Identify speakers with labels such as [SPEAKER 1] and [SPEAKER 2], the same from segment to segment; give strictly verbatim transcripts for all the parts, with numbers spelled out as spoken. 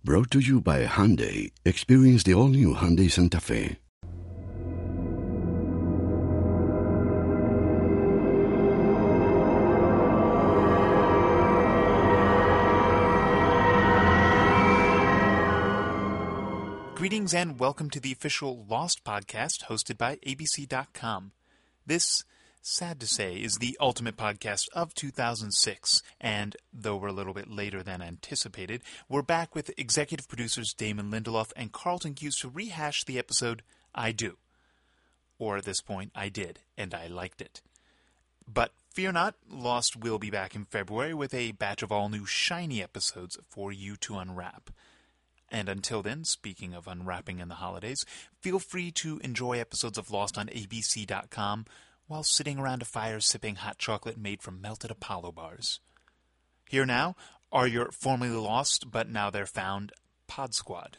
[SPEAKER 1] Brought to you by Hyundai. Experience the all-new Hyundai Santa Fe.
[SPEAKER 2] Greetings and welcome to the official Lost podcast hosted by A B C dot com. This, sad to say, is the ultimate podcast of two thousand six, and though we're a little bit later than anticipated, we're back with executive producers Damon Lindelof and Carlton Hughes to rehash the episode I Do. Or at this point, I did, and I liked it. But fear not, Lost will be back in February with a batch of all-new shiny episodes for you to unwrap. And until then, speaking of unwrapping in the holidays, feel free to enjoy episodes of Lost on A B C dot com while sitting around a fire sipping hot chocolate made from melted Apollo bars. Here now are your formerly lost, but now they're found, Pod Squad.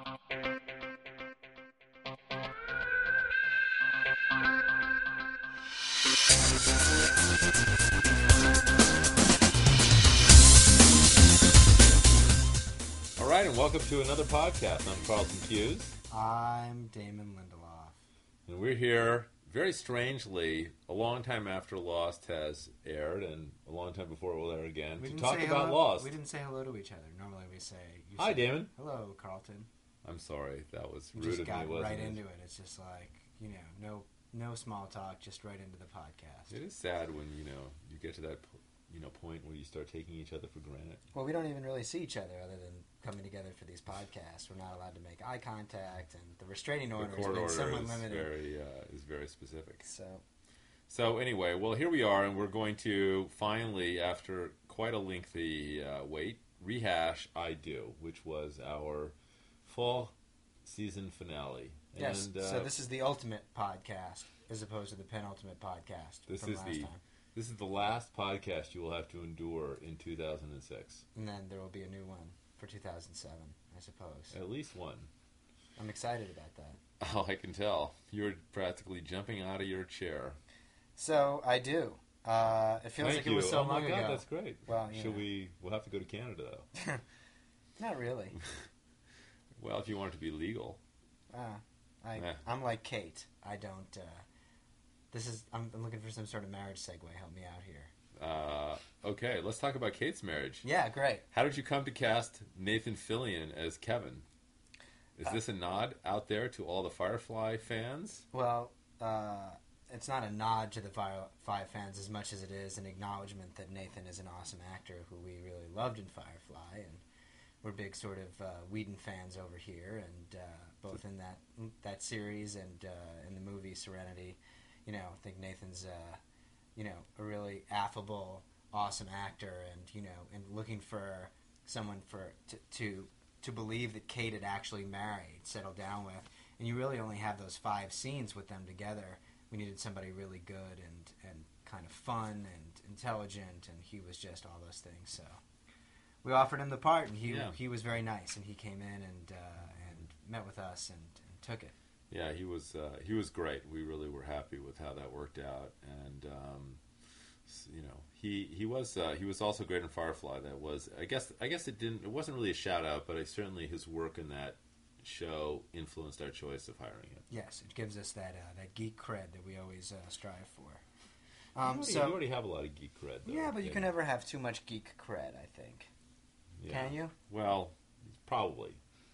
[SPEAKER 3] All right, and welcome to another podcast. I'm Carlton Hughes.
[SPEAKER 4] I'm Damon Lindelof.
[SPEAKER 3] And we're here, very strangely, a long time after Lost has aired, and a long time before it will air again,
[SPEAKER 4] We
[SPEAKER 3] to
[SPEAKER 4] didn't
[SPEAKER 3] talk
[SPEAKER 4] say
[SPEAKER 3] about
[SPEAKER 4] hello.
[SPEAKER 3] Lost.
[SPEAKER 4] We didn't say hello to each other. Normally we say, you
[SPEAKER 3] Hi,
[SPEAKER 4] say,
[SPEAKER 3] Damon.
[SPEAKER 4] Hello, Carlton.
[SPEAKER 3] I'm sorry, that was
[SPEAKER 4] We
[SPEAKER 3] rude
[SPEAKER 4] just
[SPEAKER 3] of
[SPEAKER 4] got
[SPEAKER 3] me, wasn't
[SPEAKER 4] right
[SPEAKER 3] it?
[SPEAKER 4] into it. It's just like, you know, no no small talk, just right into the podcast.
[SPEAKER 3] It is sad when, you know, you get to that you know point where you start taking each other for granted.
[SPEAKER 4] Well, we don't even really see each other other than coming together for these podcasts. We're not allowed to make eye contact, and the restraining order
[SPEAKER 3] The
[SPEAKER 4] has
[SPEAKER 3] court
[SPEAKER 4] been
[SPEAKER 3] order
[SPEAKER 4] somewhat
[SPEAKER 3] is
[SPEAKER 4] limited.
[SPEAKER 3] very, uh, is very specific.
[SPEAKER 4] So,
[SPEAKER 3] So anyway, well, here we are, and we're going to finally, after quite a lengthy uh, wait, rehash I Do, which was our fall season finale.
[SPEAKER 4] yes,
[SPEAKER 3] And, uh,
[SPEAKER 4] so this is the ultimate podcast as opposed to the penultimate podcast
[SPEAKER 3] This
[SPEAKER 4] from
[SPEAKER 3] is
[SPEAKER 4] last
[SPEAKER 3] the
[SPEAKER 4] time.
[SPEAKER 3] this is the last podcast you will have to endure in two thousand six.
[SPEAKER 4] And then there will be a new one for two thousand seven, I suppose.
[SPEAKER 3] At least one.
[SPEAKER 4] I'm excited about that.
[SPEAKER 3] Oh, I can tell. You're practically jumping out of your chair.
[SPEAKER 4] So I do. Uh, it feels
[SPEAKER 3] Thank
[SPEAKER 4] like
[SPEAKER 3] you.
[SPEAKER 4] it was so
[SPEAKER 3] oh my
[SPEAKER 4] long
[SPEAKER 3] God,
[SPEAKER 4] ago.
[SPEAKER 3] that's great.
[SPEAKER 4] Well, you
[SPEAKER 3] Should
[SPEAKER 4] know.
[SPEAKER 3] we? We'll have to go to Canada though.
[SPEAKER 4] Not really.
[SPEAKER 3] Well, if you want it to be legal.
[SPEAKER 4] Uh, I,
[SPEAKER 3] Eh.
[SPEAKER 4] I'm like Kate. I don't. Uh, this is. I'm, I'm looking for some sort of marriage segue. Help me out here.
[SPEAKER 3] Uh, okay, let's talk about Kate's marriage.
[SPEAKER 4] Yeah, great.
[SPEAKER 3] How did you come to cast Nathan Fillion as Kevin? Is
[SPEAKER 4] Uh,
[SPEAKER 3] this a nod out there to all the Firefly fans?
[SPEAKER 4] Well, uh, it's not a nod to the Firefly fans as much as it is an acknowledgement that Nathan is an awesome actor who we really loved in Firefly, and we're big sort of uh, Whedon fans over here, and uh, both in that that series and uh, in the movie Serenity. You know, I think Nathan's, uh, you know, a really affable, awesome actor, and you know, and looking for someone for to to, to believe that Kate had actually married, settled down with, and you really only have those five scenes with them together. We needed somebody really good and and kind of fun and intelligent, and he was just all those things. So we offered him the part, and he
[SPEAKER 3] Yeah.
[SPEAKER 4] he was very nice, and he came in and uh, and met with us and, and took it.
[SPEAKER 3] Yeah, he was uh, he was great. We really were happy with how that worked out, and um, s- you know, he he was uh, he was also great in Firefly. That was, I guess I guess it didn't it wasn't really a shout out, but I, certainly his work in that show influenced our choice of hiring him.
[SPEAKER 4] Yes, it gives us that uh, that geek cred that we always uh, strive for.
[SPEAKER 3] you,
[SPEAKER 4] Um,
[SPEAKER 3] already,
[SPEAKER 4] so
[SPEAKER 3] you already have a lot of geek cred, though.
[SPEAKER 4] yeah, but you
[SPEAKER 3] David.
[SPEAKER 4] can never have too much geek cred, I think.
[SPEAKER 3] Yeah.
[SPEAKER 4] Can you?
[SPEAKER 3] Well, probably.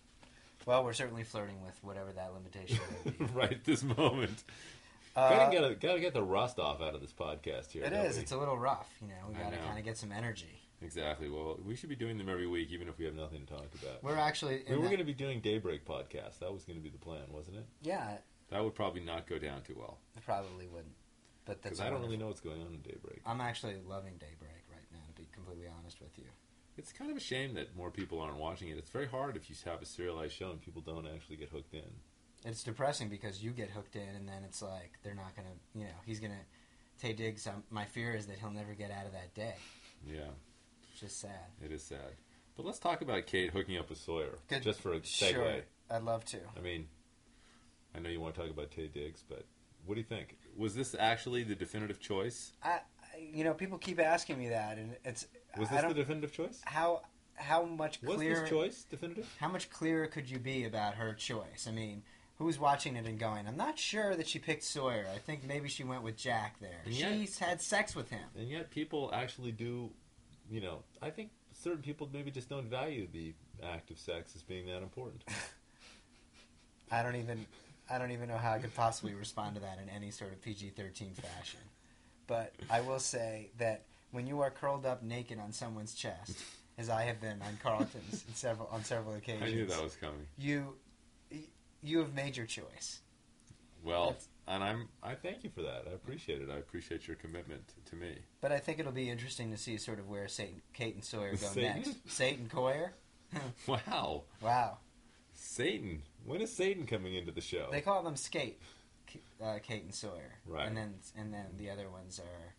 [SPEAKER 4] Well, we're certainly flirting with whatever that limitation may be.
[SPEAKER 3] Right at this moment.
[SPEAKER 4] Uh,
[SPEAKER 3] gotta get a, gotta get the rust off out of this podcast here.
[SPEAKER 4] It
[SPEAKER 3] don't
[SPEAKER 4] is.
[SPEAKER 3] we?
[SPEAKER 4] It's a little rough, you know. We
[SPEAKER 3] I
[SPEAKER 4] got to
[SPEAKER 3] know.
[SPEAKER 4] kind of get some energy.
[SPEAKER 3] Exactly. Well, we should be doing them every week, even if we have nothing to talk about.
[SPEAKER 4] We're actually.
[SPEAKER 3] we
[SPEAKER 4] In
[SPEAKER 3] were
[SPEAKER 4] that-
[SPEAKER 3] going to be doing Daybreak podcast. That was going to be the plan, wasn't it?
[SPEAKER 4] Yeah,
[SPEAKER 3] That would probably not go down too well.
[SPEAKER 4] it probably wouldn't. But that's.
[SPEAKER 3] Because I don't really
[SPEAKER 4] wonderful.
[SPEAKER 3] know what's going on in Daybreak.
[SPEAKER 4] I'm actually loving Daybreak right now, to be completely honest with you.
[SPEAKER 3] It's kind of a shame that more people aren't watching it. It's very hard if you have a serialized show and people don't actually get hooked in.
[SPEAKER 4] It's depressing because you get hooked in, and then it's like they're not gonna. You know, he's gonna. Tay Diggs. Um, my fear is that he'll never get out of that day.
[SPEAKER 3] Yeah,
[SPEAKER 4] It's just sad.
[SPEAKER 3] it is sad. But let's talk about Kate hooking up with Sawyer,
[SPEAKER 4] Good.
[SPEAKER 3] just for a segue.
[SPEAKER 4] Sure, I'd love to.
[SPEAKER 3] I mean, I know you want to talk about Tay Diggs, but what do you think? Was this actually the definitive choice?
[SPEAKER 4] I, I- you know, people keep asking me that, and it's
[SPEAKER 3] Was
[SPEAKER 4] I
[SPEAKER 3] this
[SPEAKER 4] don't,
[SPEAKER 3] the definitive choice?
[SPEAKER 4] how how much
[SPEAKER 3] Was
[SPEAKER 4] clearer...
[SPEAKER 3] this choice definitive?
[SPEAKER 4] How much clearer could you be about her choice? I mean, who's watching it and going, I'm not sure that she picked Sawyer. I think maybe she went with Jack there.
[SPEAKER 3] And yet-
[SPEAKER 4] She's had sex with him.
[SPEAKER 3] And yet people actually do, you know, I think certain people maybe just don't value the act of sex as being that important.
[SPEAKER 4] I don't even I don't even know how I could possibly respond to that in any sort of P G thirteen fashion. But I will say that when you are curled up naked on someone's chest, as I have been on Carlton's in several on several occasions,
[SPEAKER 3] I knew that was coming.
[SPEAKER 4] you you have made your choice.
[SPEAKER 3] Well,
[SPEAKER 4] That's-
[SPEAKER 3] and I'm I thank you for that. I appreciate it. I appreciate your commitment to me.
[SPEAKER 4] But I think it'll be interesting to see sort of where Satan, Kate and Sawyer go
[SPEAKER 3] Satan?
[SPEAKER 4] next. Satan Coyer?
[SPEAKER 3] Wow.
[SPEAKER 4] Wow.
[SPEAKER 3] Satan. When is Satan coming into the show?
[SPEAKER 4] They call them Skate, uh, Kate and Sawyer.
[SPEAKER 3] Right.
[SPEAKER 4] And then and then the other ones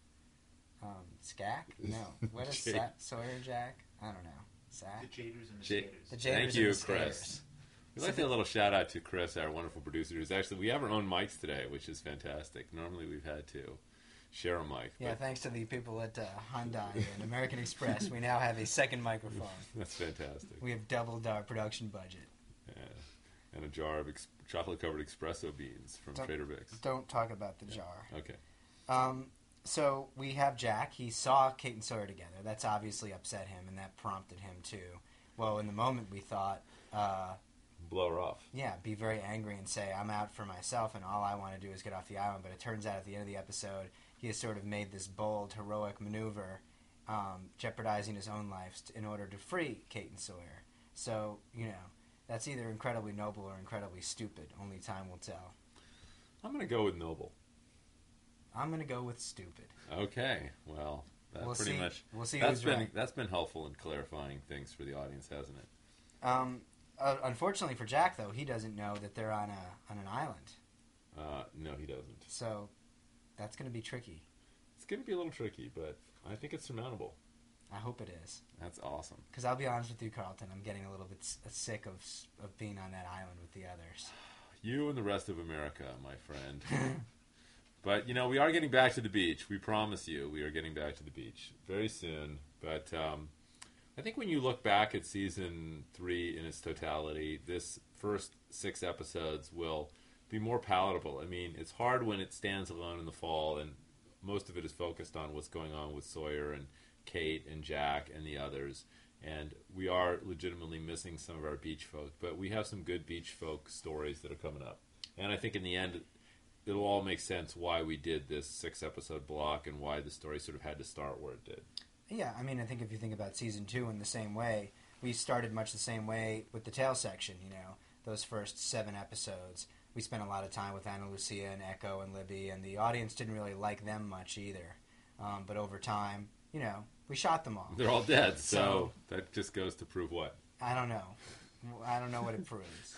[SPEAKER 4] are um, Skack? No. What is
[SPEAKER 3] Jade.
[SPEAKER 4] Sa- Sawyer Jack? I don't know.
[SPEAKER 2] The
[SPEAKER 4] Sack?
[SPEAKER 2] Jaders and the
[SPEAKER 3] Ja-
[SPEAKER 2] Skaters.
[SPEAKER 4] The Jaders
[SPEAKER 3] Thank
[SPEAKER 4] and
[SPEAKER 3] you,
[SPEAKER 4] the Skaters.
[SPEAKER 3] Chris. We'd like to do a little shout out to Chris, our wonderful producer, who's actually, we have our own mics today, which is fantastic. Normally we've had to share a mic.
[SPEAKER 4] Yeah,
[SPEAKER 3] but
[SPEAKER 4] thanks to the people at uh, Hyundai and American Express, we now have a second microphone.
[SPEAKER 3] that's fantastic.
[SPEAKER 4] We have doubled our production budget.
[SPEAKER 3] Yeah. And a jar of ex- chocolate-covered espresso beans from
[SPEAKER 4] Don't-
[SPEAKER 3] Trader Vic's.
[SPEAKER 4] Don't talk about the jar.
[SPEAKER 3] Okay.
[SPEAKER 4] Um, so we have Jack. He saw Kate and Sawyer together. That's obviously upset him, and that prompted him to, well, in the moment we thought, uh,
[SPEAKER 3] Blow her off.
[SPEAKER 4] yeah, be very angry and say, I'm out for myself, and all I want to do is get off the island. But it turns out at the end of the episode, he has sort of made this bold, heroic maneuver, um, jeopardizing his own life in order to free Kate and Sawyer. So, you know, that's either incredibly noble or incredibly stupid. Only time will tell.
[SPEAKER 3] I'm going to go with noble.
[SPEAKER 4] I'm going to go with stupid.
[SPEAKER 3] Okay. Well, that
[SPEAKER 4] We'll
[SPEAKER 3] pretty
[SPEAKER 4] see.
[SPEAKER 3] much...
[SPEAKER 4] We'll see
[SPEAKER 3] That's
[SPEAKER 4] who's
[SPEAKER 3] been
[SPEAKER 4] right.
[SPEAKER 3] that's been helpful in clarifying things for the audience, hasn't it?
[SPEAKER 4] Um, uh, unfortunately for Jack, though, he doesn't know that they're on a on an island.
[SPEAKER 3] Uh, no, he doesn't.
[SPEAKER 4] So that's going to be tricky.
[SPEAKER 3] It's going to be a little tricky, but I think it's surmountable.
[SPEAKER 4] I hope it is.
[SPEAKER 3] That's awesome.
[SPEAKER 4] Because I'll be honest with you, Carlton, I'm getting a little bit s- sick of s- of being on that island with the others.
[SPEAKER 3] You and the rest of America, my friend. But, you know, we are getting back to the beach. We promise you we are getting back to the beach very soon. But um, I think when you look back at season three in its totality, this first six episodes will be more palatable. I mean, it's hard when it stands alone in the fall, and most of it is focused on what's going on with Sawyer and Kate and Jack and the others. And we are legitimately missing some of our beach folk. But we have some good beach folk stories that are coming up. And I think in the end, it'll all make sense why we did this six-episode block and why the story sort of had to start where it did.
[SPEAKER 4] Yeah, I mean, I think if you think about season two in the same way, we started much the same way with the tail section, you know, those first seven episodes. We spent a lot of time with Ana Lucia and Echo and Libby, and the audience didn't really like them much either. Um, but over time, you know, we shot them all.
[SPEAKER 3] They're all dead, so,
[SPEAKER 4] So-
[SPEAKER 3] that just goes to prove what?
[SPEAKER 4] I don't know. I don't know what it proves.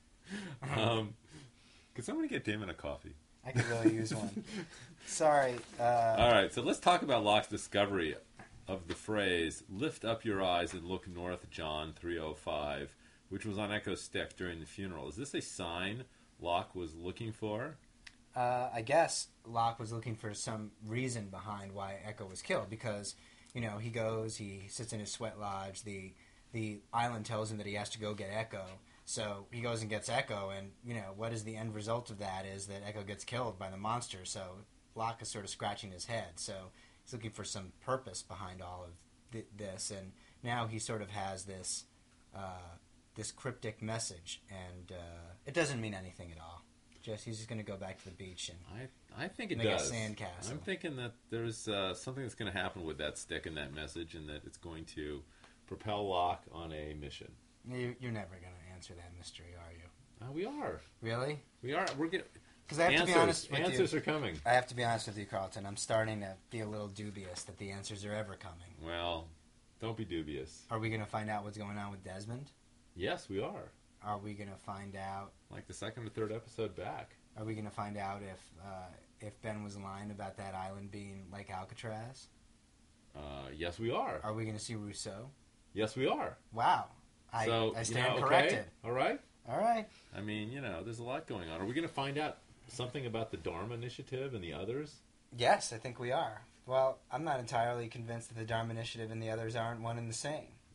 [SPEAKER 3] Um, could somebody get Damon a coffee?
[SPEAKER 4] I could really use one. Sorry. Uh,
[SPEAKER 3] All right, so let's talk about Locke's discovery of the phrase, lift up your eyes and look north, John three oh five, which was on Echo's stick during the funeral. Is this a sign Locke was looking for?
[SPEAKER 4] Uh, I guess Locke was looking for some reason behind why Echo was killed because, you know, he goes, he sits in his sweat lodge, the the island tells him that he has to go get Echo, so he goes and gets Echo, and, you know, what is the end result of that is that Echo gets killed by the monster, so Locke is sort of scratching his head, so he's looking for some purpose behind all of th- this, and now he sort of has this, uh, this cryptic message, and uh, it doesn't mean anything at all. Just he's just going to go back to the beach and
[SPEAKER 3] I I think it
[SPEAKER 4] make
[SPEAKER 3] does.
[SPEAKER 4] a sandcastle.
[SPEAKER 3] I'm thinking that there's uh, something that's going to happen with that stick and that message, and that it's going to propel Locke on a mission.
[SPEAKER 4] You, you're never going to answer that mystery, are you?
[SPEAKER 3] Uh, we are.
[SPEAKER 4] Really?
[SPEAKER 3] We are. We're getting
[SPEAKER 4] Because I have
[SPEAKER 3] answers.
[SPEAKER 4] to be honest with
[SPEAKER 3] answers
[SPEAKER 4] you.
[SPEAKER 3] are coming.
[SPEAKER 4] I have to be honest with you, Carlton. I'm starting to be a little dubious that the answers are ever coming.
[SPEAKER 3] Well, don't be dubious.
[SPEAKER 4] Are we going to find out what's going on with Desmond?
[SPEAKER 3] Yes, we are.
[SPEAKER 4] Are we going to find out?
[SPEAKER 3] Like the second or third episode back.
[SPEAKER 4] Are we going to find out if uh, if Ben was lying about that island being like Alcatraz?
[SPEAKER 3] Uh, yes, we are.
[SPEAKER 4] Are we going to see Rousseau?
[SPEAKER 3] Yes, we are.
[SPEAKER 4] Wow, I,
[SPEAKER 3] so,
[SPEAKER 4] I
[SPEAKER 3] you
[SPEAKER 4] stand
[SPEAKER 3] know, okay.
[SPEAKER 4] corrected.
[SPEAKER 3] All right.
[SPEAKER 4] All right.
[SPEAKER 3] I mean, you know, there's a lot going on. Are we going to find out something about the Dharma Initiative and the others?
[SPEAKER 4] Yes, I think we are. Well, I'm not entirely convinced that the Dharma Initiative and the others aren't one and the same.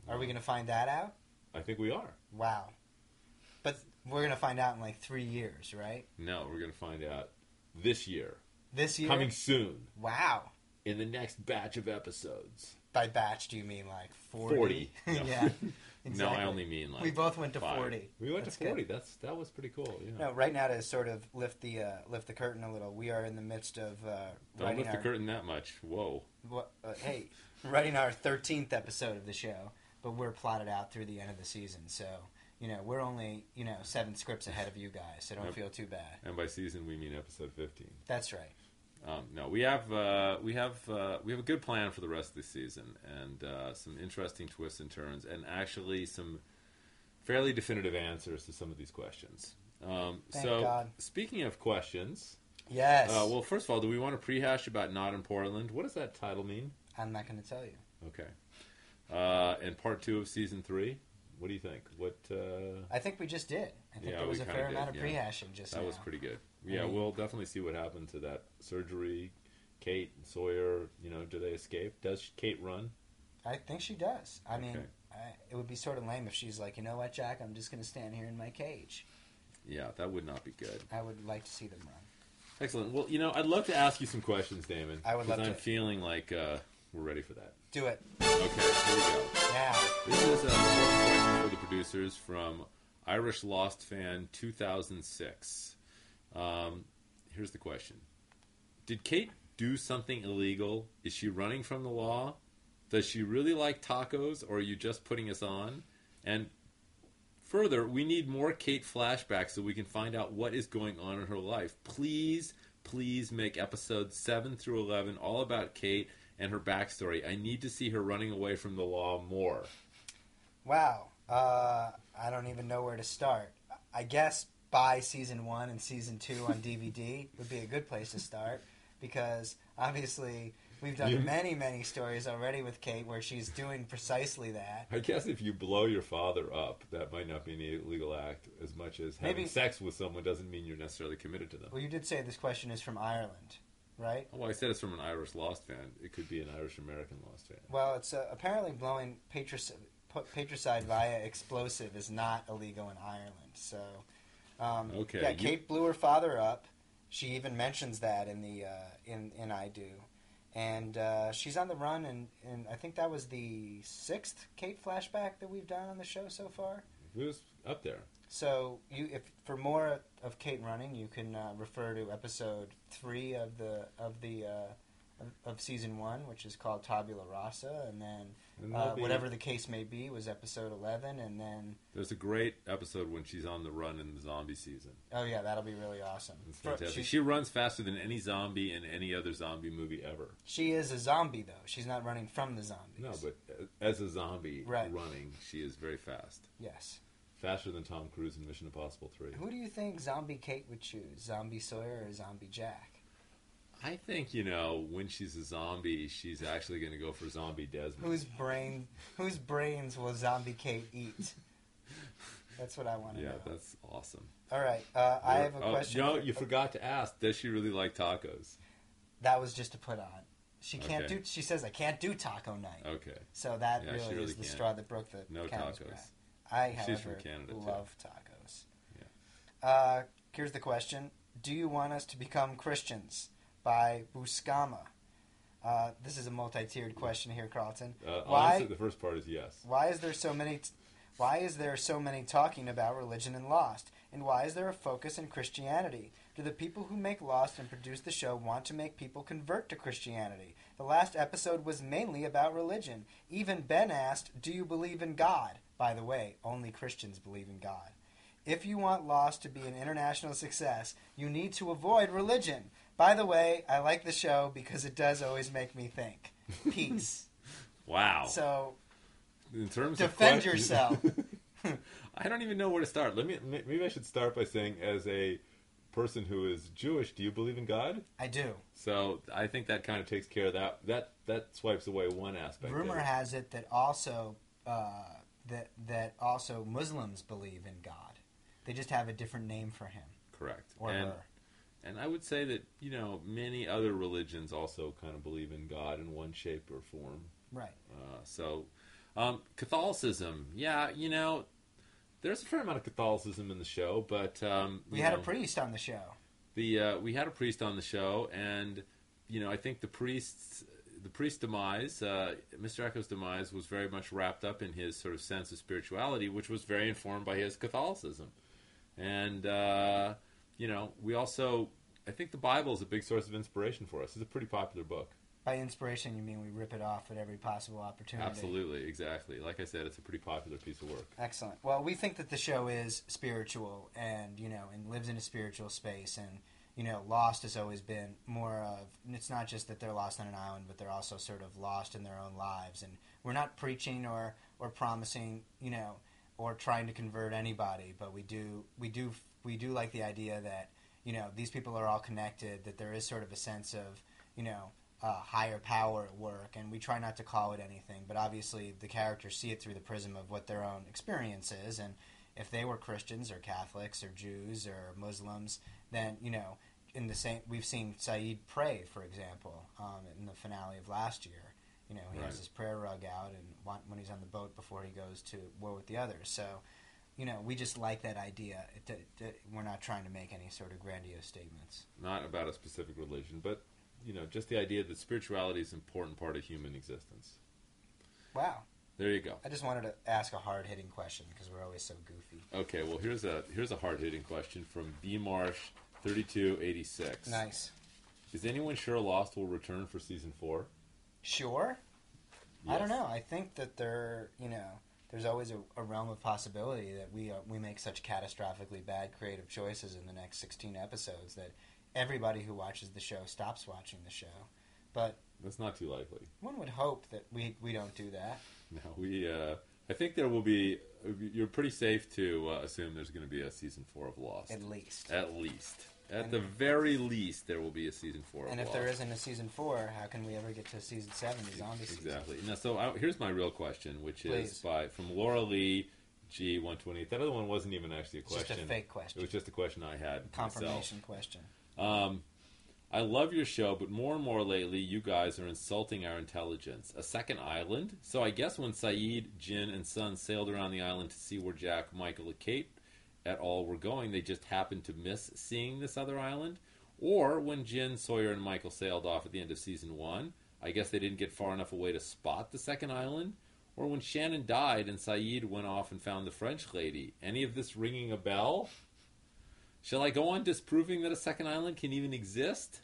[SPEAKER 4] Are we going to find that out?
[SPEAKER 3] I think we are.
[SPEAKER 4] Wow. But we're going to find out in like three years, right?
[SPEAKER 3] No, we're going to find out this year.
[SPEAKER 4] This year?
[SPEAKER 3] Coming soon.
[SPEAKER 4] Wow.
[SPEAKER 3] In the next batch of episodes.
[SPEAKER 4] By batch, do you mean like forty?
[SPEAKER 3] forty. No.
[SPEAKER 4] Yeah. Exactly.
[SPEAKER 3] No, I only mean like
[SPEAKER 4] we both went to
[SPEAKER 3] five.
[SPEAKER 4] forty.
[SPEAKER 3] We went
[SPEAKER 4] That's
[SPEAKER 3] to forty.
[SPEAKER 4] good.
[SPEAKER 3] That's that was pretty cool. Yeah.
[SPEAKER 4] No, right now to sort of lift the uh, lift the curtain a little, we are in the midst of uh,
[SPEAKER 3] Don't
[SPEAKER 4] writing
[SPEAKER 3] lift
[SPEAKER 4] our
[SPEAKER 3] the curtain that much. Whoa.
[SPEAKER 4] What, uh, hey, writing our thirteenth episode of the show, but we're plotted out through the end of the season. So, you know, we're only, you know, seven scripts ahead of you guys, so don't
[SPEAKER 3] Yep.
[SPEAKER 4] feel too bad.
[SPEAKER 3] And by season we mean episode fifteen.
[SPEAKER 4] That's right.
[SPEAKER 3] Um, no, we have uh, we have uh, we have a good plan for the rest of the season, and uh, some interesting twists and turns, and actually some fairly definitive answers to some of these questions. Um,
[SPEAKER 4] Thank
[SPEAKER 3] so,
[SPEAKER 4] God.
[SPEAKER 3] speaking of questions,
[SPEAKER 4] Yes.
[SPEAKER 3] uh, well, first of all, do we want to prehash about Not in Portland? What does that title mean?
[SPEAKER 4] I'm not going to tell you.
[SPEAKER 3] Okay. Uh, and part two of season three. What do you think? What? Uh,
[SPEAKER 4] I think we just did. I think
[SPEAKER 3] Yeah,
[SPEAKER 4] there was
[SPEAKER 3] we
[SPEAKER 4] a
[SPEAKER 3] kinda
[SPEAKER 4] fair
[SPEAKER 3] did,
[SPEAKER 4] amount of
[SPEAKER 3] yeah.
[SPEAKER 4] prehashing just
[SPEAKER 3] that
[SPEAKER 4] now.
[SPEAKER 3] was pretty good. Yeah,
[SPEAKER 4] mean-
[SPEAKER 3] we'll definitely see what happened to that surgery. Kate and Sawyer, you know, do they escape? Does Kate run?
[SPEAKER 4] I think she does. I mean,
[SPEAKER 3] Okay.
[SPEAKER 4] I, it would be sort of lame if she's like, you know what, Jack, I'm just going to stand here in my cage.
[SPEAKER 3] Yeah, that would not be good.
[SPEAKER 4] I would like to see them run.
[SPEAKER 3] Excellent. Well, you know, I'd love to ask you some questions, Damon.
[SPEAKER 4] I would love
[SPEAKER 3] Because I'm
[SPEAKER 4] to.
[SPEAKER 3] feeling like uh, we're ready for that.
[SPEAKER 4] Do it.
[SPEAKER 3] Okay, here we go.
[SPEAKER 4] Now.
[SPEAKER 3] This is an important question for the producers from Irish Lost Fan two thousand six. Um, here's the question. Did Kate do something illegal? Is she running from the law? Does she really like tacos, or are you just putting us on? And further, we need more Kate flashbacks so we can find out what is going on in her life. Please, please make episodes seven through eleven all about Kate and her backstory. I need to see her running away from the law more.
[SPEAKER 4] Wow. Uh, I don't even know where to start. I guess buy season one and season two on D V D would be a good place to start because obviously we've done
[SPEAKER 3] You-
[SPEAKER 4] many, many stories already with Kate where she's doing precisely that.
[SPEAKER 3] I guess if you blow your father up, that might not be an illegal act as much as having
[SPEAKER 4] Maybe-
[SPEAKER 3] sex with someone doesn't mean you're necessarily committed to them.
[SPEAKER 4] Well, you did say this question is from Ireland, right?
[SPEAKER 3] Well, I said it's from an Irish Lost fan. It could be an Irish-American Lost fan.
[SPEAKER 4] Well, it's uh, apparently blowing patric- patricide via explosive is not illegal in Ireland. So, um,
[SPEAKER 3] Okay,
[SPEAKER 4] yeah,
[SPEAKER 3] you-
[SPEAKER 4] Kate blew her father up. She even mentions that in the uh, in in I Do, and uh, she's on the run. And, and I think that was the sixth Kate flashback that we've done on the show so far.
[SPEAKER 3] It was up there.
[SPEAKER 4] So, you if for more of Kate running, you can uh, refer to episode three of the of the uh, of, of season one, which is called Tabula Rasa, and then
[SPEAKER 3] And
[SPEAKER 4] uh,
[SPEAKER 3] there'll be-
[SPEAKER 4] whatever the case may be was episode eleven, and then
[SPEAKER 3] There's a great episode when she's on the run in the zombie season.
[SPEAKER 4] oh yeah, that'll be really awesome.
[SPEAKER 3] It's
[SPEAKER 4] For-
[SPEAKER 3] fantastic.
[SPEAKER 4] she,
[SPEAKER 3] She runs faster than any zombie in any other zombie movie ever.
[SPEAKER 4] she is a zombie though; she's not running from the zombies.
[SPEAKER 3] No, but as a zombie
[SPEAKER 4] Right.
[SPEAKER 3] running, she is very fast.
[SPEAKER 4] yes.
[SPEAKER 3] Faster than Tom Cruise in Mission Impossible three.
[SPEAKER 4] Who do you think Zombie Kate would choose, Zombie Sawyer or Zombie Jack?
[SPEAKER 3] I think, you know, when she's a zombie, she's actually going to go for zombie Desmond.
[SPEAKER 4] Whose brain, whose brains will Zombie Kate eat? That's what I want to
[SPEAKER 3] Yeah,
[SPEAKER 4] know.
[SPEAKER 3] that's awesome.
[SPEAKER 4] All right, uh, I have a
[SPEAKER 3] Oh,
[SPEAKER 4] question.
[SPEAKER 3] No,
[SPEAKER 4] for-
[SPEAKER 3] you forgot to ask. Does she really like tacos?
[SPEAKER 4] That was just to put on. She can't
[SPEAKER 3] Okay.
[SPEAKER 4] do. She says I can't do taco night.
[SPEAKER 3] Okay.
[SPEAKER 4] So that
[SPEAKER 3] Yeah, she
[SPEAKER 4] really,
[SPEAKER 3] really
[SPEAKER 4] is the
[SPEAKER 3] can't.
[SPEAKER 4] straw that broke the
[SPEAKER 3] No
[SPEAKER 4] camel's
[SPEAKER 3] tacos.
[SPEAKER 4] back. I,
[SPEAKER 3] She's
[SPEAKER 4] however,
[SPEAKER 3] from Canada, too.
[SPEAKER 4] love tacos.
[SPEAKER 3] Yeah.
[SPEAKER 4] Uh, here's the question: do you want us to become Christians? By Buscama. Uh, this is a multi-tiered question here, Carlton.
[SPEAKER 3] Uh,
[SPEAKER 4] Why?
[SPEAKER 3] honestly, the first part is yes.
[SPEAKER 4] Why is there so many? T- why is there so many talking about religion in Lost? And why is there a focus in Christianity? Do the people who make Lost and produce the show want to make people convert to Christianity? The last episode was mainly about religion. Even Ben asked, "Do you believe in God?" By the way, only Christians believe in God. If you want Lost to be an international success, you need to avoid religion. By the way, I like the show because it does always make me think. Peace.
[SPEAKER 3] Wow.
[SPEAKER 4] So
[SPEAKER 3] In terms
[SPEAKER 4] defend
[SPEAKER 3] of que-
[SPEAKER 4] yourself.
[SPEAKER 3] I don't even know where to start. Let me. Maybe I should start by saying, as a person who is Jewish, do you believe in God?
[SPEAKER 4] I do.
[SPEAKER 3] So I think that kind of takes care of that. That that swipes away one aspect.
[SPEAKER 4] Rumor
[SPEAKER 3] of it.
[SPEAKER 4] has it that also uh, that that also Muslims believe in God. They just have a different name for him
[SPEAKER 3] Correct.
[SPEAKER 4] or
[SPEAKER 3] and,
[SPEAKER 4] her.
[SPEAKER 3] And I would say that, you know, many other religions also kind of believe in God in one shape or form.
[SPEAKER 4] Right.
[SPEAKER 3] Uh, so Um, Catholicism, yeah, you know, there's a fair amount of Catholicism in the show, but um,
[SPEAKER 4] We
[SPEAKER 3] you
[SPEAKER 4] had
[SPEAKER 3] know,
[SPEAKER 4] a priest on the show.
[SPEAKER 3] the uh, we had a priest on the show, and you know, I think the priest's the priest's demise, uh, Mister Echo's demise, was very much wrapped up in his sort of sense of spirituality, which was very informed by his Catholicism, and uh, you know, we also, I think the Bible is a big source of inspiration for us. It's a pretty popular book.
[SPEAKER 4] By inspiration, you mean we rip it off at every possible opportunity?
[SPEAKER 3] Absolutely, exactly. Like I said, it's a pretty popular piece of work.
[SPEAKER 4] Excellent. Well, we think that the show is spiritual and, you know, and lives in a spiritual space. And, you know, Lost has always been more of, it's not just that they're lost on an island, but they're also sort of lost in their own lives. And we're not preaching or, or promising, you know, or trying to convert anybody, but we do, we do, we do like the idea that, you know, these people are all connected, that there is sort of a sense of, you know, Uh, higher power at work, and we try not to call it anything, but obviously the characters see it through the prism of what their own experience is, and if they were Christians or Catholics or Jews or Muslims, then, you know, in the same, we've seen Saeed pray, for example, um, in the finale of last year. You know, he
[SPEAKER 3] Right.
[SPEAKER 4] has his prayer rug out, and when he's on the boat before he goes to war with the others. So, you know, we just like that idea. It, it, it, we're not trying to make any sort of grandiose statements.
[SPEAKER 3] Not about a specific religion, but you know, just the idea that spirituality is an important part of human existence.
[SPEAKER 4] Wow.
[SPEAKER 3] There you go.
[SPEAKER 4] I just wanted to ask a hard-hitting question because we're always so goofy.
[SPEAKER 3] Okay, well here's a here's a hard hitting question from B Marsh thirty-two eighty-six.
[SPEAKER 4] Nice.
[SPEAKER 3] Is anyone sure Lost will return for season four?
[SPEAKER 4] Sure? I
[SPEAKER 3] Yes.
[SPEAKER 4] don't know. I think that there, you know, there's always a, a realm of possibility that we uh, we make such catastrophically bad creative choices in the next sixteen episodes that everybody who watches the show stops watching the show. But
[SPEAKER 3] That's not too likely.
[SPEAKER 4] one would hope that we, we don't do that.
[SPEAKER 3] No, we. Uh, I think there will be. You're pretty safe to uh, assume there's going to be a season four of Lost.
[SPEAKER 4] At least.
[SPEAKER 3] At least. At
[SPEAKER 4] And-
[SPEAKER 3] the very least, there will be a season four of
[SPEAKER 4] And
[SPEAKER 3] Lost.
[SPEAKER 4] if there isn't a season four, how can we ever get to season seven, the zombie season?
[SPEAKER 3] Exactly. Now, so I, here's my real question, which
[SPEAKER 4] Please.
[SPEAKER 3] is by from Laura Lee G one twenty-eight. That other one wasn't even actually a
[SPEAKER 4] It's just
[SPEAKER 3] question.
[SPEAKER 4] a fake question.
[SPEAKER 3] It was just a question I had
[SPEAKER 4] Confirmation question.
[SPEAKER 3] myself. Um, I love your show, but more and more lately, you guys are insulting our intelligence. A second island? So I guess when Saeed, Jin, and Sun sailed around the island to see where Jack, Michael, and Kate et al. Were going, they just happened to miss seeing this other island? Or when Jin, Sawyer, and Michael sailed off at the end of season one, I guess they didn't get far enough away to spot the second island? Or when Shannon died and Saeed went off and found the French lady? Any of this ringing a bell? Shall I go on disproving that a second island can even exist?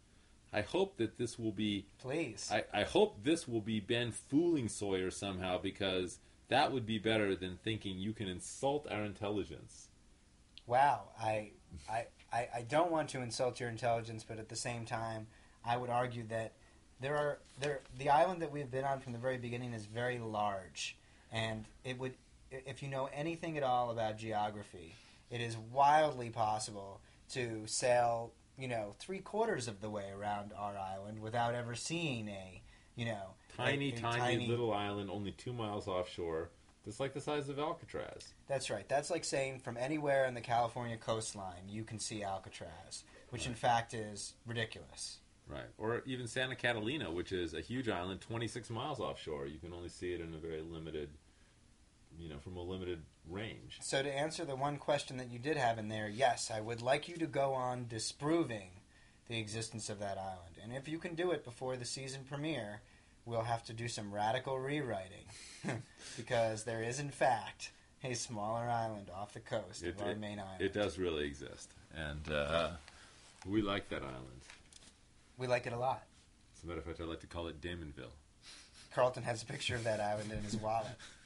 [SPEAKER 3] I hope that this will be...
[SPEAKER 4] Please.
[SPEAKER 3] I, I hope this will be Ben fooling Sawyer somehow, because that would be better than thinking you can insult our intelligence.
[SPEAKER 4] Wow, I, I, I, I don't want to insult your intelligence, but at the same time, I would argue that there are there the island that we've been on from the very beginning is very large, and it would, if you know anything at all about geography, it is wildly possible to sail, you know, three quarters of the way around our island without ever seeing a, you know,
[SPEAKER 3] Tiny,
[SPEAKER 4] a- a
[SPEAKER 3] tiny, little island, only two miles offshore, just like the size of Alcatraz.
[SPEAKER 4] That's right. That's like saying from anywhere in the California coastline you can see Alcatraz, which in fact is ridiculous.
[SPEAKER 3] Right. Or even Santa Catalina, which is a huge island, twenty-six miles offshore. You can only see it in a very limited, you know, from a limited range.
[SPEAKER 4] So to answer the one question that you did have in there, yes, I would like you to go on disproving the existence of that island. And if you can do it before the season premiere, we'll have to do some radical rewriting. Because there is, in fact, a smaller island off the coast
[SPEAKER 3] It,
[SPEAKER 4] of our
[SPEAKER 3] it-
[SPEAKER 4] main island.
[SPEAKER 3] it does really exist. And uh, we like that island.
[SPEAKER 4] We like it a lot.
[SPEAKER 3] As a matter of fact, I like to call it Damonville.
[SPEAKER 4] Carlton has a picture of that island in his wallet.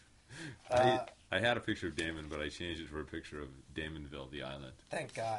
[SPEAKER 4] Uh,
[SPEAKER 3] I, I had a picture of Damon, but I changed it for a picture of Damonville, the island.
[SPEAKER 4] Thank God.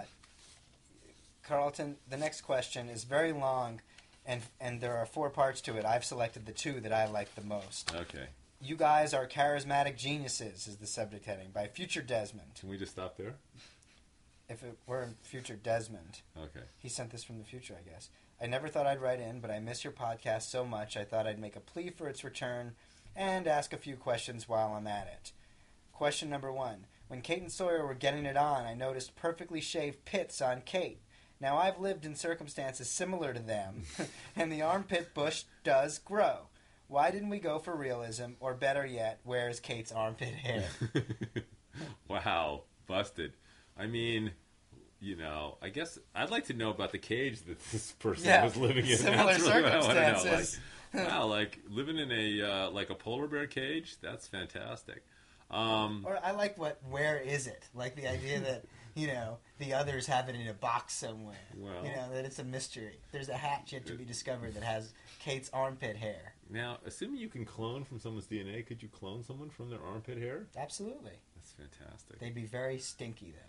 [SPEAKER 4] Carlton, the next question is very long, and and there are four parts to it. I've selected the two that I like the most.
[SPEAKER 3] Okay.
[SPEAKER 4] You guys are charismatic geniuses is the subject heading by Future Desmond.
[SPEAKER 3] Can we just stop there?
[SPEAKER 4] If it were in Future Desmond.
[SPEAKER 3] Okay.
[SPEAKER 4] He sent this from the future, I guess. I never thought I'd write in, but I miss your podcast so much I thought I'd make a plea for its return and ask a few questions while I'm at it. Question number one. When Kate and Sawyer were getting it on, I noticed perfectly shaved pits on Kate. Now, I've lived in circumstances similar to them, and the armpit bush does grow. Why didn't we go for realism, or better yet, where's Kate's armpit hair?
[SPEAKER 3] Wow, busted. I mean, you know, I guess I'd like to know about the cage that this person
[SPEAKER 4] Yeah,
[SPEAKER 3] was living in.
[SPEAKER 4] similar
[SPEAKER 3] That's really what I want to know. Like,
[SPEAKER 4] circumstances.
[SPEAKER 3] wow, like living in a uh, like a polar bear cage. That's fantastic. Um,
[SPEAKER 4] Or I like what, where is it? Like the idea that, you know, the others have it in a box somewhere.
[SPEAKER 3] Well-
[SPEAKER 4] you know, that it's a mystery. There's a hatch yet to be discovered that has Kate's armpit hair.
[SPEAKER 3] now, assuming you can clone from someone's D N A, could you clone someone from their armpit hair?
[SPEAKER 4] Absolutely.
[SPEAKER 3] That's fantastic.
[SPEAKER 4] They'd be very stinky, though.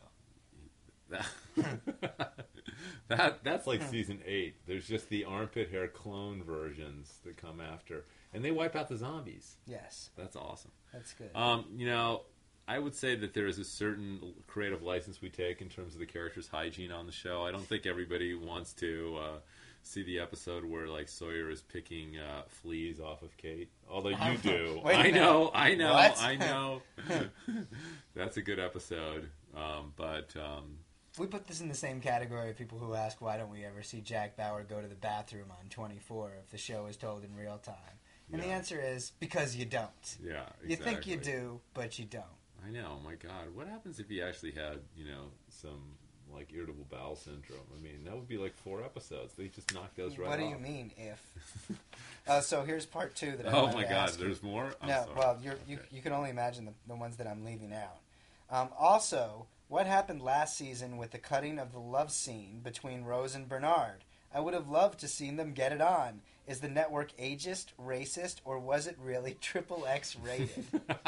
[SPEAKER 3] That, that that's like season eight. There's just the armpit hair clone versions that come after, and they wipe out the zombies.
[SPEAKER 4] Yes,
[SPEAKER 3] That's awesome.
[SPEAKER 4] that's good.
[SPEAKER 3] Um, you know, I would say that there is a certain creative license we take in terms of the character's hygiene on the show. I don't think everybody wants to uh, see the episode where like Sawyer is picking uh, fleas off of Kate. Although you do.
[SPEAKER 4] Wait a
[SPEAKER 3] I
[SPEAKER 4] minute.
[SPEAKER 3] know, I know,
[SPEAKER 4] What?
[SPEAKER 3] I know. That's a good episode. Um, but um,
[SPEAKER 4] We put this in the same category of people who ask, why don't we ever see Jack Bauer go to the bathroom on twenty-four if the show is told in real time? And the
[SPEAKER 3] Yeah.
[SPEAKER 4] answer is, because you don't.
[SPEAKER 3] yeah, exactly.
[SPEAKER 4] You think you do, but you don't.
[SPEAKER 3] I know. My God, what happens if he actually had, you know, some like irritable bowel syndrome? I mean, that would be like four episodes. They just knock those right
[SPEAKER 4] What do
[SPEAKER 3] off.
[SPEAKER 4] you mean, if? uh, so here's part two that I
[SPEAKER 3] Oh
[SPEAKER 4] wanted
[SPEAKER 3] my
[SPEAKER 4] to
[SPEAKER 3] God,
[SPEAKER 4] ask you.
[SPEAKER 3] there's more. I'm
[SPEAKER 4] No,
[SPEAKER 3] sorry.
[SPEAKER 4] well, you're, you
[SPEAKER 3] Okay.
[SPEAKER 4] you can only imagine the, the ones that I'm leaving out. Um, also, what happened last season with the cutting of the love scene between Rose and Bernard? I would have loved to seen them get it on. Is the network ageist, racist, or was it really triple X rated?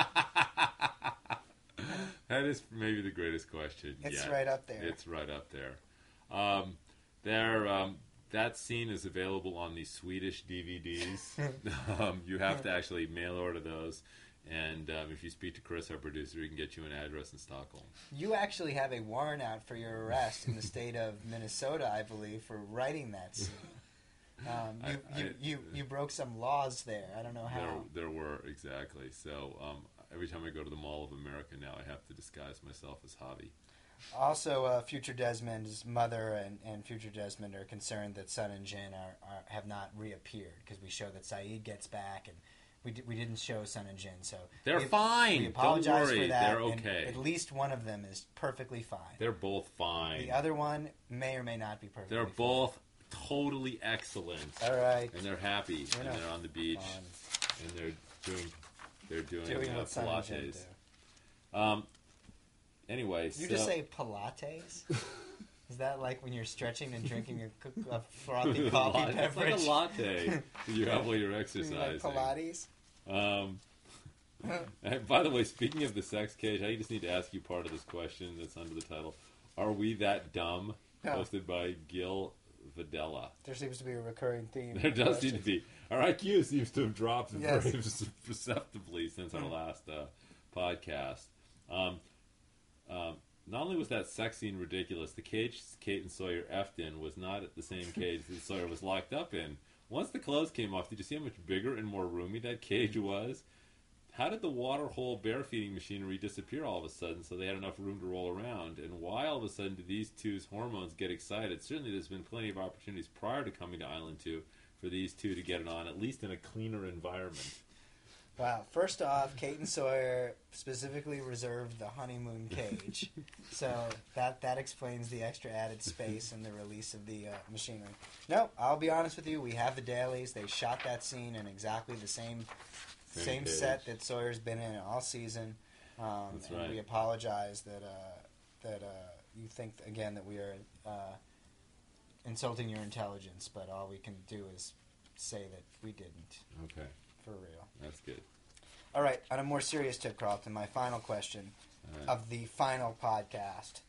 [SPEAKER 3] That is maybe the greatest question.
[SPEAKER 4] It's
[SPEAKER 3] yet.
[SPEAKER 4] right up there.
[SPEAKER 3] It's right up there. Um, there, um, that scene is available on the Swedish D V Ds. um, you have to actually mail order those, and um, if you speak to Chris, our producer, he can get you an address in Stockholm.
[SPEAKER 4] You actually have a warrant out for your arrest in the state of Minnesota, I believe, for writing that scene. Um, you,
[SPEAKER 3] I-
[SPEAKER 4] you,
[SPEAKER 3] I-
[SPEAKER 4] you, you broke some laws there. I don't know how.
[SPEAKER 3] There, there were exactly. So um, every time I go to the Mall of America now, I have to disguise myself as Javi.
[SPEAKER 4] Also, uh, Future Desmond's mother and, and Future Desmond are concerned that Sun and Jin are, are have not reappeared because we show that Saeed gets back and we d- we didn't show Sun and Jin, so
[SPEAKER 3] They're
[SPEAKER 4] we,
[SPEAKER 3] fine.
[SPEAKER 4] We
[SPEAKER 3] Don't
[SPEAKER 4] apologize
[SPEAKER 3] worry.
[SPEAKER 4] for that.
[SPEAKER 3] They're
[SPEAKER 4] and
[SPEAKER 3] okay.
[SPEAKER 4] at least one of them is perfectly fine.
[SPEAKER 3] They're both fine.
[SPEAKER 4] The other one may or may not be perfectly.
[SPEAKER 3] They're
[SPEAKER 4] fine.
[SPEAKER 3] both totally excellent.
[SPEAKER 4] All right.
[SPEAKER 3] And they're happy,
[SPEAKER 4] We're
[SPEAKER 3] and
[SPEAKER 4] not
[SPEAKER 3] they're on the beach,
[SPEAKER 4] fun.
[SPEAKER 3] and they're doing they're doing,
[SPEAKER 4] Doing
[SPEAKER 3] uh,
[SPEAKER 4] what Sun and Jin
[SPEAKER 3] Pilates.
[SPEAKER 4] do.
[SPEAKER 3] Um. Anyway,
[SPEAKER 4] You
[SPEAKER 3] so,
[SPEAKER 4] just say Pilates? Is that like when you're stretching and drinking a, co- a frothy coffee
[SPEAKER 3] Latte- it's
[SPEAKER 4] beverage?
[SPEAKER 3] like a latte that you have while you're
[SPEAKER 4] You mean
[SPEAKER 3] exercising.
[SPEAKER 4] like Pilates?
[SPEAKER 3] Um. And by the way, speaking of the sex cage, I just need to ask you part of this question that's under the title. Are we that dumb?
[SPEAKER 4] No.
[SPEAKER 3] Posted by Gil Videla.
[SPEAKER 4] There seems to be a recurring theme.
[SPEAKER 3] There
[SPEAKER 4] in the
[SPEAKER 3] does seem to
[SPEAKER 4] questions.
[SPEAKER 3] be. Our I Q seems to have dropped
[SPEAKER 4] Yes.
[SPEAKER 3] very perceptibly since our last uh, podcast. Um, um, not only was that sex scene ridiculous, the cage Kate and Sawyer effed in was not at the same cage that Sawyer was locked up in. Once the clothes came off, did you see how much bigger and more roomy that cage was? How did the water hole bear feeding machinery disappear all of a sudden so they had enough room to roll around? And why all of a sudden did these two's hormones get excited? Certainly there's been plenty of opportunities prior to coming to Island two for these two to get it on, at least in a cleaner environment.
[SPEAKER 4] Wow. First off, Kate and Sawyer specifically reserved the honeymoon cage. So that that explains the extra added space and the release of the uh, machinery. No, I'll be honest with you. We have the dailies. They shot that scene in exactly the same
[SPEAKER 3] Same
[SPEAKER 4] same
[SPEAKER 3] cage.
[SPEAKER 4] set that Sawyer's been in all season. Um,
[SPEAKER 3] That's
[SPEAKER 4] and
[SPEAKER 3] right.
[SPEAKER 4] we apologize that uh, that uh, you think again that we are uh, insulting your intelligence, but all we can do is say that we didn't,
[SPEAKER 3] Okay,
[SPEAKER 4] for real.
[SPEAKER 3] that's good.
[SPEAKER 4] All right, on a more serious tip, Carlton, my final question
[SPEAKER 3] All right.
[SPEAKER 4] of the final podcast.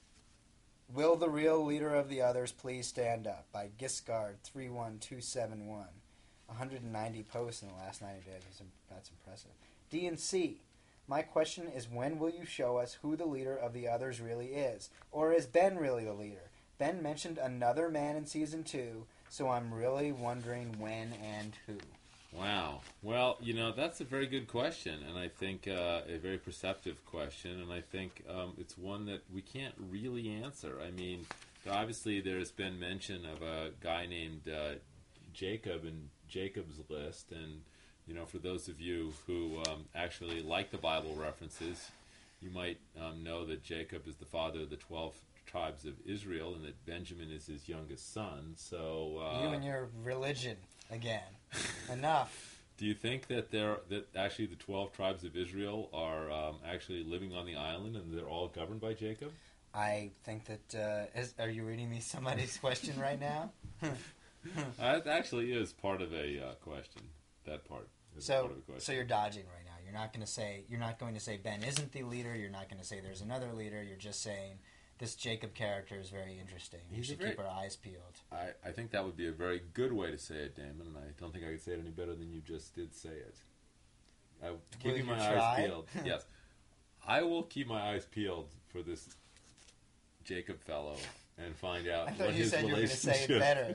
[SPEAKER 4] Will the real leader of the others please stand up? By Giscard three one two seven one. one hundred ninety posts in the last ninety days. That's, that's impressive. D and C. My question is, when will you show us who the leader of the others really is? Or is Ben really the leader? Ben mentioned another man in season two, so I'm really wondering when and who.
[SPEAKER 3] Wow. Well, you know, that's a very good question, and I think uh, a very perceptive question, and I think um, it's one that we can't really answer. I mean, obviously there's been mention of a guy named uh, Jacob in Jacob's list, and you know, for those of you who um, actually like the Bible references, you might um, know that Jacob is the father of the twelve tribes of Israel, and that Benjamin is his youngest son. So uh,
[SPEAKER 4] you and your religion again. Enough.
[SPEAKER 3] Do you think that there that actually the twelve tribes of Israel are um, actually living on the island and they're all governed by Jacob?
[SPEAKER 4] I think that. Uh, is, are you reading me somebody's question right now?
[SPEAKER 3] That actually is part of a uh, question. That part. Is
[SPEAKER 4] So,
[SPEAKER 3] part of a question.
[SPEAKER 4] so you're dodging right now. You're not going to say. You're not going to say Ben isn't the leader. You're not going to say there's another leader. You're just saying this Jacob character is very interesting. We
[SPEAKER 3] He's a
[SPEAKER 4] should
[SPEAKER 3] very-
[SPEAKER 4] keep our eyes peeled.
[SPEAKER 3] I, I think that would be a very good way to say it, Damon, and I don't think I could say it any better than you just did say it. I, keeping
[SPEAKER 4] you
[SPEAKER 3] my
[SPEAKER 4] try?
[SPEAKER 3] eyes peeled. Yes. I will keep my eyes peeled for this Jacob fellow and find out
[SPEAKER 4] I thought
[SPEAKER 3] what
[SPEAKER 4] you
[SPEAKER 3] his
[SPEAKER 4] said you were going to
[SPEAKER 3] relationship.
[SPEAKER 4] say it better.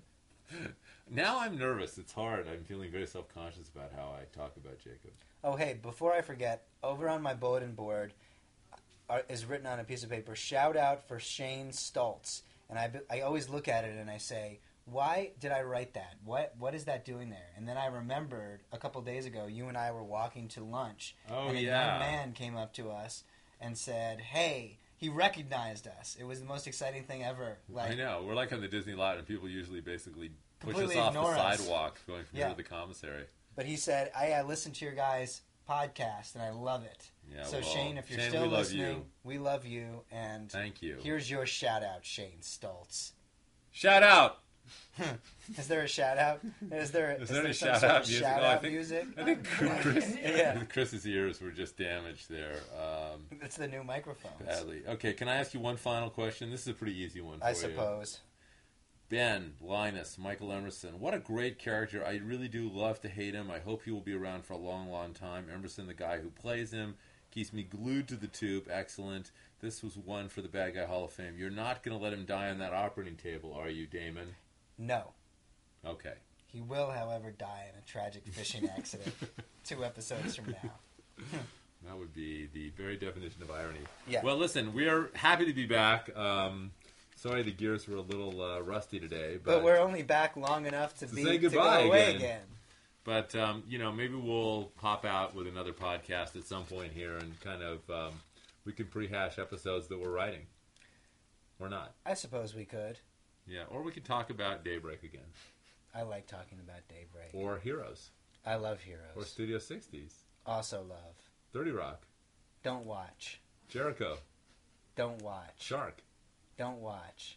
[SPEAKER 3] Now I'm nervous. It's hard. I'm feeling very self-conscious about how I talk about Jacob.
[SPEAKER 4] Oh, hey, before I forget, over on my bulletin board are, is written on a piece of paper, shout out for Shane Stoltz. And I, I always look at it and I say, why did I write that? What What is that doing there? And then I remembered a couple days ago, you and I were walking to lunch.
[SPEAKER 3] Oh,
[SPEAKER 4] and a
[SPEAKER 3] yeah.
[SPEAKER 4] young man came up to us and said, hey, he recognized us. It was the most exciting thing ever. Like,
[SPEAKER 3] I know. We're like on the Disney lot, and people usually basically push
[SPEAKER 4] Completely
[SPEAKER 3] us off the
[SPEAKER 4] ignore us.
[SPEAKER 3] sidewalk going from
[SPEAKER 4] Yeah.
[SPEAKER 3] here to the commissary.
[SPEAKER 4] But he said, I, I listened to your guys' podcast, and I love it.
[SPEAKER 3] Yeah,
[SPEAKER 4] so,
[SPEAKER 3] well,
[SPEAKER 4] Shane, if you're
[SPEAKER 3] Shane,
[SPEAKER 4] still
[SPEAKER 3] we love
[SPEAKER 4] listening,
[SPEAKER 3] you.
[SPEAKER 4] we love you. And
[SPEAKER 3] Thank you.
[SPEAKER 4] here's your shout-out, Shane Stoltz.
[SPEAKER 3] Shout out!
[SPEAKER 4] Is there a shout-out? Is there,
[SPEAKER 3] Is
[SPEAKER 4] is
[SPEAKER 3] there
[SPEAKER 4] there
[SPEAKER 3] any
[SPEAKER 4] some sort
[SPEAKER 3] shout-out
[SPEAKER 4] of
[SPEAKER 3] music?
[SPEAKER 4] shout-out
[SPEAKER 3] Oh, I think-
[SPEAKER 4] music?
[SPEAKER 3] I think Chris,
[SPEAKER 4] Yeah.
[SPEAKER 3] Chris's ears were just damaged there um,
[SPEAKER 4] It's the new microphones,
[SPEAKER 3] badly. Okay, can I ask you one final question? This is a pretty easy one for
[SPEAKER 4] I
[SPEAKER 3] you.
[SPEAKER 4] suppose.
[SPEAKER 3] Ben, Linus, Michael Emerson. What a great character. I really do love to hate him. I hope he will be around for a long, long time. Emerson, the guy who plays him, keeps me glued to the tube. Excellent. This was one for the Bad Guy Hall of Fame. You're not going to let him die on that operating table, are you, Damon?
[SPEAKER 4] No.
[SPEAKER 3] Okay.
[SPEAKER 4] He will, however, die in a tragic fishing accident two episodes from now.
[SPEAKER 3] That would be the very definition of irony.
[SPEAKER 4] Yeah.
[SPEAKER 3] Well, listen, we are happy to be back. Um, sorry the gears were a little uh, rusty today. But,
[SPEAKER 4] But we're only back long enough to,
[SPEAKER 3] To
[SPEAKER 4] be
[SPEAKER 3] say
[SPEAKER 4] to go
[SPEAKER 3] goodbye
[SPEAKER 4] away
[SPEAKER 3] again.
[SPEAKER 4] again.
[SPEAKER 3] But, um, you know, maybe we'll pop out with another podcast at some point here and kind of, um, we can prehash episodes that we're writing. Or not.
[SPEAKER 4] I suppose we could.
[SPEAKER 3] Yeah, or we could talk about Daybreak again.
[SPEAKER 4] I like talking about Daybreak.
[SPEAKER 3] Or Heroes.
[SPEAKER 4] I love Heroes.
[SPEAKER 3] Or Studio sixties.
[SPEAKER 4] Also love.
[SPEAKER 3] thirty Rock.
[SPEAKER 4] Don't watch.
[SPEAKER 3] Jericho.
[SPEAKER 4] Don't watch.
[SPEAKER 3] Shark.
[SPEAKER 4] Don't watch.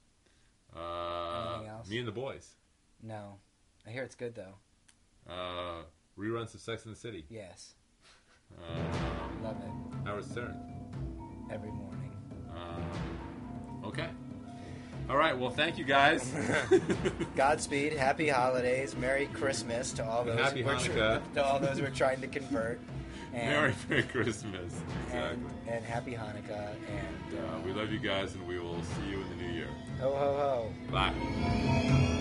[SPEAKER 3] Uh,
[SPEAKER 4] Anything else?
[SPEAKER 3] Me and the Boys.
[SPEAKER 4] No. I hear it's good, though.
[SPEAKER 3] Uh, reruns of Sex and the City.
[SPEAKER 4] Yes.
[SPEAKER 3] Um,
[SPEAKER 4] Love it.
[SPEAKER 3] Howard Stern.
[SPEAKER 4] Every morning.
[SPEAKER 3] Um, okay. All right. Well, thank you guys.
[SPEAKER 4] Godspeed. Happy holidays. Merry Christmas to all those
[SPEAKER 3] Happy
[SPEAKER 4] who are
[SPEAKER 3] Hanukkah.
[SPEAKER 4] to all those who are trying to convert. And,
[SPEAKER 3] Merry Merry Christmas. Exactly.
[SPEAKER 4] and, and happy Hanukkah. And
[SPEAKER 3] Uh, we love you guys, and we will see you in the new year.
[SPEAKER 4] ho ho ho.
[SPEAKER 3] Bye.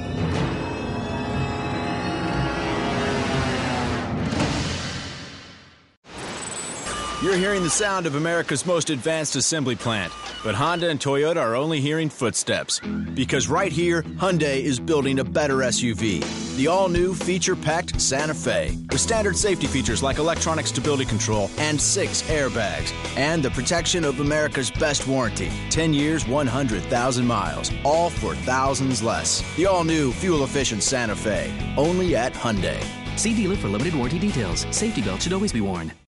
[SPEAKER 5] You're hearing the sound of America's most advanced assembly plant. But Honda and Toyota are only hearing footsteps. Because right here, Hyundai is building a better S U V. The all-new feature-packed Santa Fe. With standard safety features like electronic stability control and six airbags. And the protection of America's best warranty. ten years, one hundred thousand miles. All for thousands less. The all-new fuel-efficient Santa Fe. Only at Hyundai.
[SPEAKER 6] See dealer for limited warranty details. Safety belt should always be worn.